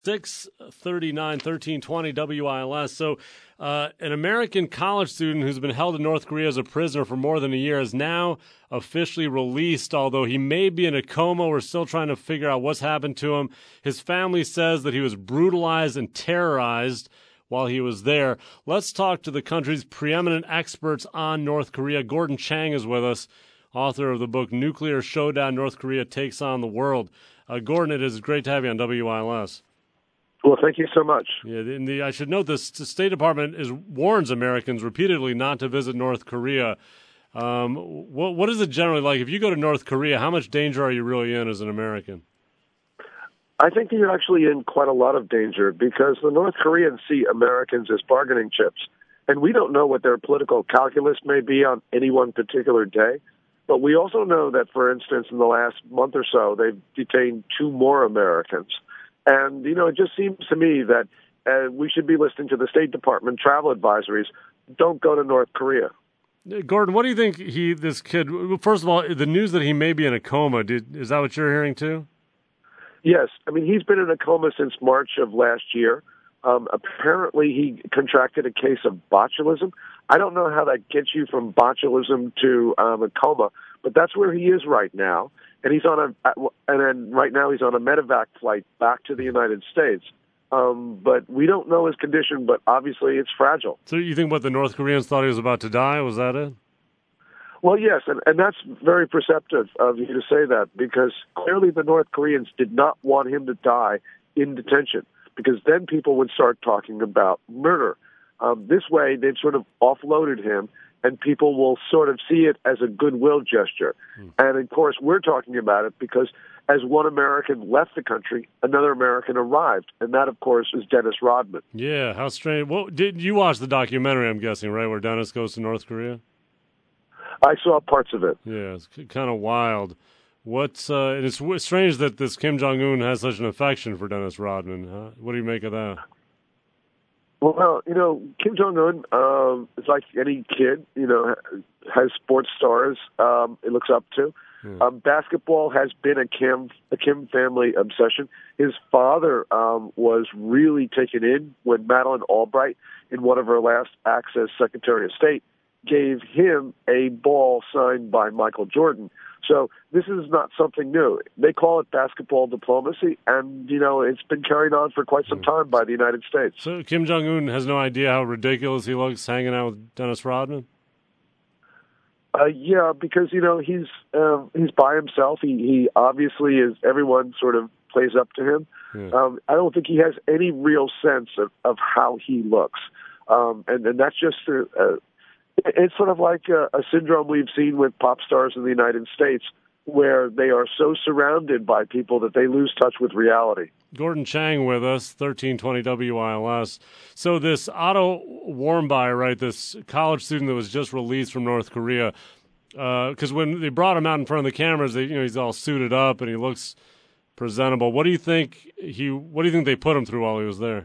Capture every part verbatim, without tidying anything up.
six thirty-nine, thirteen twenty W I L S. So uh, an American college student who's been held in North Korea as a prisoner for more than a year is now officially released, although he may be in a coma. We're still trying to figure out what's happened to him. His family says that he was brutalized and terrorized while he was there. Let's talk to the country's preeminent experts on North Korea. Gordon Chang is with us, author of the book Nuclear Showdown, North Korea Takes on the World. Uh, Gordon, it is great to have you on W I L S. Well, thank you so much. Yeah, in the, I should note this: the State Department is warns Americans repeatedly not to visit North Korea. Um, what, what is it generally like? If you go to North Korea, how much danger are you really in as an American? I think that you're actually in quite a lot of danger because the North Koreans see Americans as bargaining chips. And we don't know what their political calculus may be on any one particular day. But we also know that, for instance, in the last month or so, they've detained two more Americans. And, you know, it just seems to me that uh, we should be listening to the State Department travel advisories. Don't go to North Korea. Gordon, what do you think he, this kid, first of all, the news that he may be in a coma, did, is that what you're hearing too? Yes. I mean, he's been in a coma since March of last year. Um, apparently, he contracted a case of botulism. I don't know how that gets you from botulism to um, a coma, but that's where he is right now. And he's on a, and then right now he's on a medevac flight back to the United States. Um, but we don't know his condition, but obviously it's fragile. So you think what the North Koreans thought he was about to die? Was that it? Well, yes, and, and that's very perceptive of you to say that because clearly the North Koreans did not want him to die in detention because then people would start talking about murder. Um, this way, they've sort of offloaded him, and people will sort of see it as a goodwill gesture. Hmm. And, of course, we're talking about it because as one American left the country, another American arrived, and that, of course, is Dennis Rodman. Yeah, how strange. Well, did you watch the documentary, I'm guessing, right, where Dennis goes to North Korea? I saw parts of it. Yeah, it's kind of wild. What's uh, and it's w- strange that this Kim Jong-un has such an affection for Dennis Rodman. Huh? What do you make of that? Well, you know, Kim Jong-un um, is like any kid, you know, has sports stars um, it looks up to. Yeah. Um, basketball has been a Kim, a Kim family obsession. His father um, was really taken in when Madeleine Albright, in one of her last acts as Secretary of State, gave him a ball signed by Michael Jordan. So this is not something new. They call it basketball diplomacy, and, you know, it's been carried on for quite some time by the United States. So Kim Jong-un has no idea how ridiculous he looks hanging out with Dennis Rodman? Uh, yeah, because, you know, he's uh, he's by himself. He, he obviously is, everyone sort of plays up to him. Yeah. Um, I don't think he has any real sense of, of how he looks. Um, and, and that's just a, a It's sort of like a, a syndrome we've seen with pop stars in the United States where they are so surrounded by people that they lose touch with reality. Gordon Chang with us, thirteen twenty W I L S. So this Otto Warmbier, right, this college student that was just released from North Korea, because uh, when they brought him out in front of the cameras, they, you know, he's all suited up and he looks presentable. What do you think he? What do you think they put him through while he was there?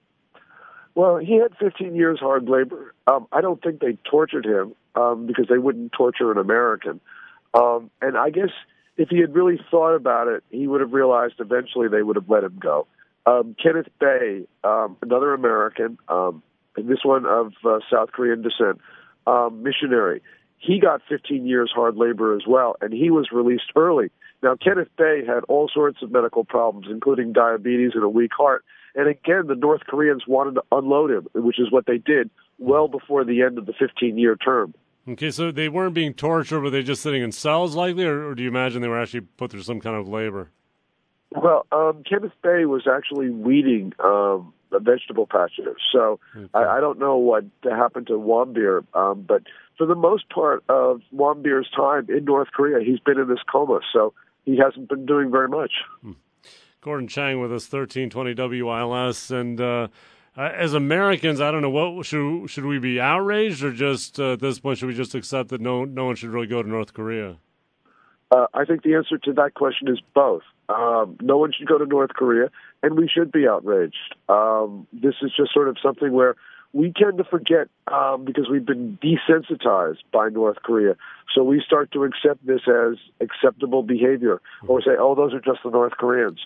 Well, he had fifteen years hard labor. Um, I don't think they tortured him um, because they wouldn't torture an American. Um, and I guess if he had really thought about it, he would have realized eventually they would have let him go. Um, Kenneth Bae, um, another American, um, and this one of uh, South Korean descent, um, missionary, he got fifteen years hard labor as well, and he was released early. Now, Kenneth Bae had all sorts of medical problems, including diabetes and a weak heart. And again, the North Koreans wanted to unload him, which is what they did well before the end of the fifteen-year term. Okay, so they weren't being tortured, were they just sitting in cells likely, or, or do you imagine they were actually put through some kind of labor? Well, um, Kenneth Bae was actually weeding um, a vegetable patches, so okay. I, I don't know what happened to Warmbier, um, but for the most part of Warmbier's time in North Korea, he's been in this coma, so he hasn't been doing very much. Hmm. Gordon Chang with us, thirteen twenty W I L S, and uh, as Americans, I don't know, what should should we be outraged, or just uh, at this point should we just accept that no no one should really go to North Korea? Uh, I think the answer to that question is both. Um, no one should go to North Korea, and we should be outraged. Um, this is just sort of something where we tend to forget um, because we've been desensitized by North Korea. So we start to accept this as acceptable behavior, or say, oh, those are just the North Koreans.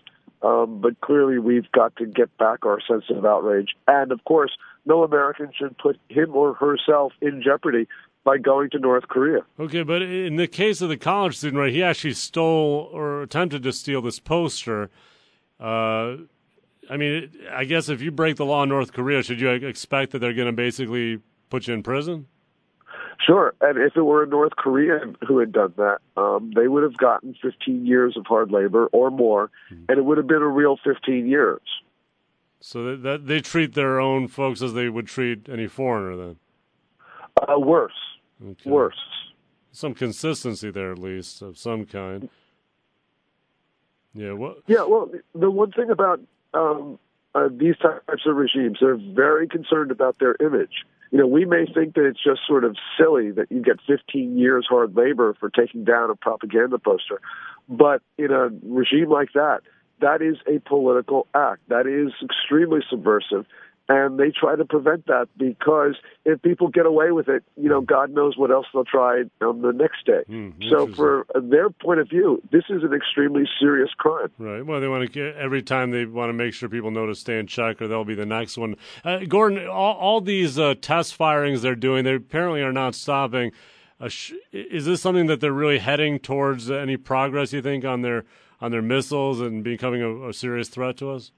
Um, but clearly we've got to get back our sense of outrage. And, of course, no American should put him or herself in jeopardy by going to North Korea. Okay, but in the case of the college student, right, he actually stole or attempted to steal this poster. Uh, I mean, I guess if you break the law in North Korea, should you expect that they're going to basically put you in prison? Sure, and if it were a North Korean who had done that, um, they would have gotten fifteen years of hard labor or more, mm-hmm. and it would have been a real fifteen years. So that, that they treat their own folks as they would treat any foreigner, then? Uh, worse. Okay. Worse. Some consistency there, at least, of some kind. Yeah. What? Yeah. Well, the one thing about um, uh, these types of regimes, they're very concerned about their image. You know, we may think that it's just sort of silly that you get fifteen years hard labor for taking down a propaganda poster, but in a regime like that, that is a political act. That is extremely subversive. And they try to prevent that because if people get away with it, you know, God knows what else they'll try on the next day. Mm, so for their point of view, this is an extremely serious crime. Right. Well, they want to get, every time they want to make sure people know to stay in check or they'll be the next one. Uh, Gordon, all, all these uh, test firings they're doing, they apparently are not stopping. Uh, sh- is this something that they're really heading towards any progress, you think, on their on their missiles and becoming a, a serious threat to us?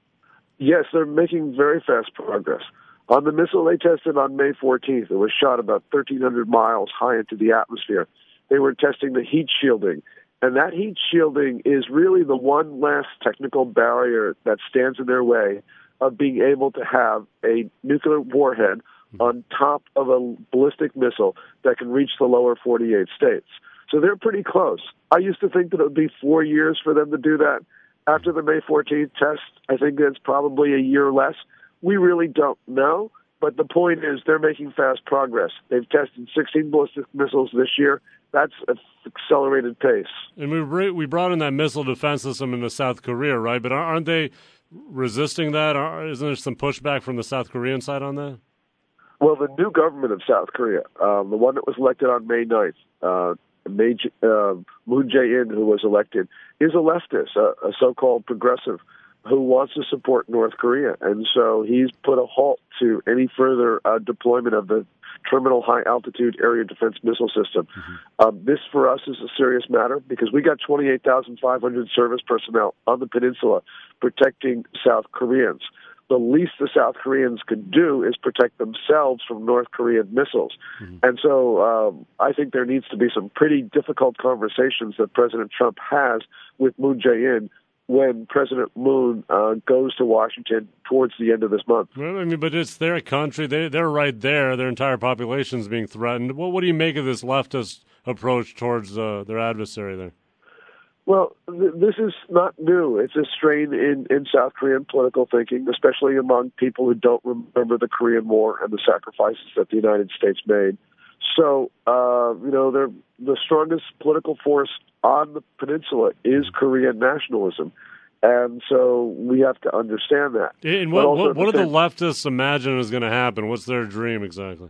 Yes, they're making very fast progress. On the missile they tested on May fourteenth, it was shot about thirteen hundred miles high into the atmosphere. They were testing the heat shielding, and that heat shielding is really the one last technical barrier that stands in their way of being able to have a nuclear warhead on top of a ballistic missile that can reach the lower forty-eight states. So they're pretty close. I used to think that it would be four years for them to do that. After the May fourteenth test, I think it's probably a year less. We really don't know, but the point is they're making fast progress. They've tested sixteen ballistic missiles this year. That's an accelerated pace. And we we brought in that missile defense system into South Korea, right? But aren't they resisting that? Isn't there some pushback from the South Korean side on that? Well, the new government of South Korea, um, the one that was elected on May ninth, uh, May, uh, Moon Jae-in, who was elected, is a leftist, a, a so-called progressive, who wants to support North Korea. And so he's put a halt to any further uh, deployment of the Terminal High-Altitude Area Defense Missile System. Mm-hmm. Um, this, for us, is a serious matter because we got twenty-eight thousand five hundred service personnel on the peninsula protecting South Koreans. The least the South Koreans could do is protect themselves from North Korean missiles. Mm-hmm. And so um, I think there needs to be some pretty difficult conversations that President Trump has with Moon Jae-in when President Moon uh, goes to Washington towards the end of this month. Well, I mean, but it's their country. They, they're right there. Their entire population is being threatened. Well, what do you make of this leftist approach towards uh, their adversary there? Well, th- this is not new. It's a strain in, in South Korean political thinking, especially among people who don't remember the Korean War and the sacrifices that the United States made. So, uh, you know, they're, the strongest political force on the peninsula is Korean nationalism. And so we have to understand that. And what, what, what do the leftists imagine is going to happen? What's their dream exactly?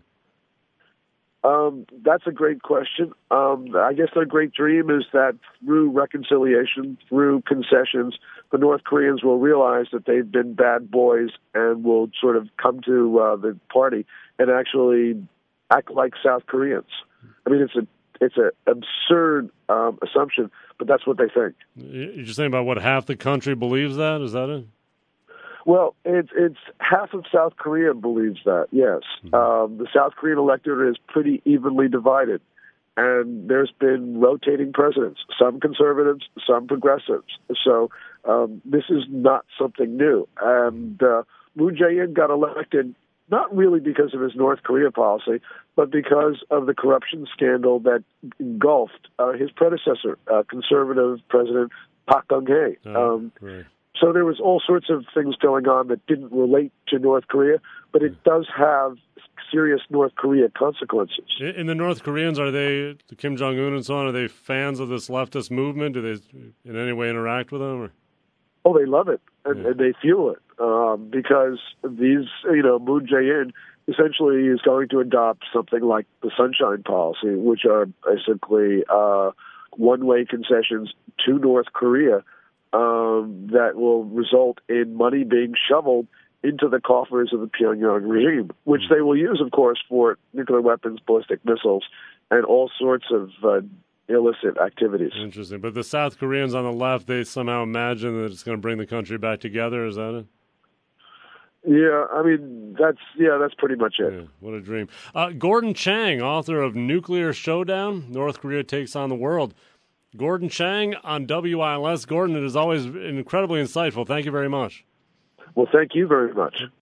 Um, that's a great question. Um, I guess their great dream is that through reconciliation, through concessions, the North Koreans will realize that they've been bad boys and will sort of come to uh, the party and actually act like South Koreans. I mean, it's a it's an absurd um, assumption, but that's what they think. You're just saying about what half the country believes that? Is that it? Well, it's it's half of South Korea believes that, yes. Mm-hmm. Um, the South Korean electorate is pretty evenly divided, and there's been rotating presidents, some conservatives, some progressives. So um, this is not something new. And uh, Moon Jae-in got elected not really because of his North Korea policy, but because of the corruption scandal that engulfed uh, his predecessor, uh, conservative President Park Geun-hye. Oh, um, right. So there was all sorts of things going on that didn't relate to North Korea, but it does have serious North Korea consequences. And the North Koreans, are they, Kim Jong-un and so on, are they fans of this leftist movement? Do they in any way interact with them? Or? Oh, they love it, and, yeah. and they fuel it, um, because these, you know, Moon Jae-in essentially is going to adopt something like the Sunshine Policy, which are basically uh, one-way concessions to North Korea um, that will result in money being shoveled into the coffers of the Pyongyang regime, which they will use, of course, for nuclear weapons, ballistic missiles, and all sorts of uh, illicit activities. Interesting. But the South Koreans on the left, they somehow imagine that it's going to bring the country back together. Is that it? Yeah, I mean, that's yeah, that's pretty much it. Yeah, what a dream. Uh, Gordon Chang, author of Nuclear Showdown, North Korea Takes on the World. Gordon Chang on W I L S. Gordon, it is always incredibly insightful. Thank you very much. Well, thank you very much.